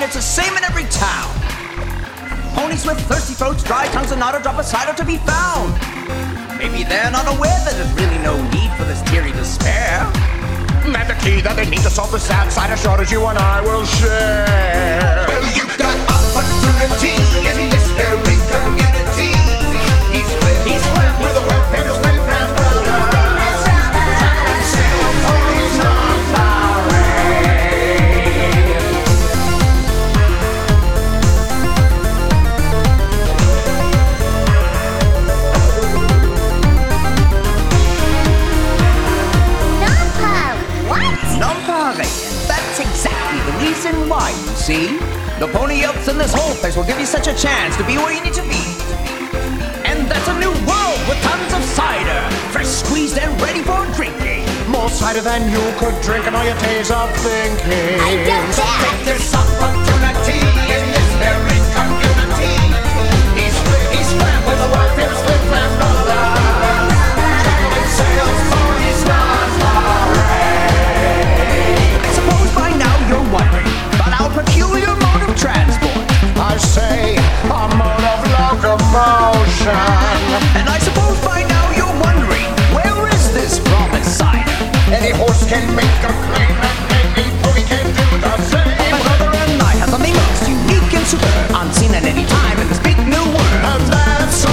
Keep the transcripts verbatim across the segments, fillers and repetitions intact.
it's the same in every town. Ponies with thirsty throats, dry tongues, and not a drop of cider to be found. Maybe they're not aware that there's really no need for this teary despair. And the key that they need to solve the sad cider shortage you and I will share. Well, you've got opportunity in this very community. He's flipped, he's flipped with a well-famous flip and brother. Sell ponies on parade. Nonparade. That's exactly the reason why, you see. The pony elves in this whole place will give you such a chance to be where you need to be. And that's a new world with tons of cider, fresh squeezed and ready for drinking. More cider than you could drink in all your days of thinking. I don't So care. take this opportunity in this very community. He's flipped, he's flipped with a well-famous flip and brother. Traveling sales ponies on parade. I suppose by now you're wondering about our peculiar mode of transport. I say a mode of locomotion. And I suppose by now you're wondering, where is this promised cider? Any horse can make a claim and any pony can do the same. My brother and I have something most unique and superb, unseen at any time in this big new world. And that's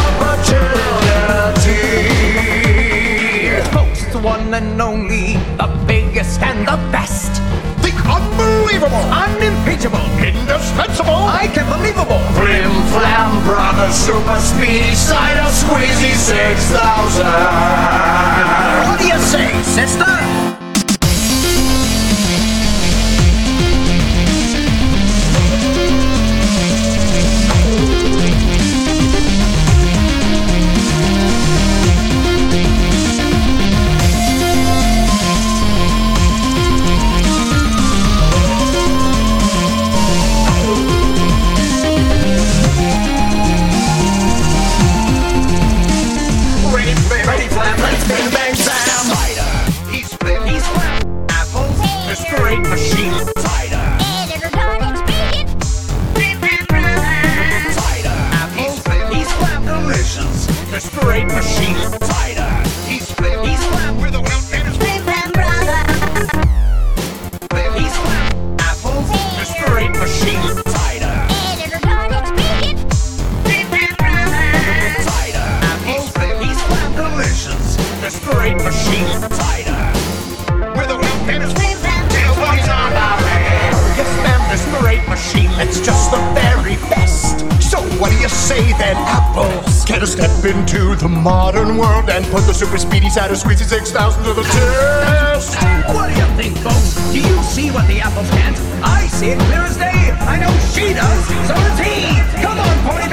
opportunity. Folks, it's the one and only, the biggest and the best. The unbelievable, Unimpeachable, indispensable, I can't believable. Flim Flam Brothers Super Speedy Cider Squeezy six thousand. What do you say, sister? Ready, flam, ready, flam, ready, spin, bang, bam. Cider. He's flipped, he's flipped. Apples, This great machine. Cider. And everybody's speaking. Cider. he's flipped, he's flipped. Delicious. This great machine. Cider. He's flipped, he's flipped with a well-famous Flip and brother. flip. He's flipped. Apples, This great machine. Cider. And everybody's speaking. Cider. he's flipped, he's flipped. Delicious. This great machine. Cider. With a well-famous Flip and tail ponies on parade. Yes, ma'am, this great machine. It's just the very best. So what do you say then, Apples? Can I step into the modern world and put the super speedy cider squeezy six thousand to the test? What do you think, folks? Do you see what the apples can't? I see it clear as day. I know she does. So does he. Come on, pony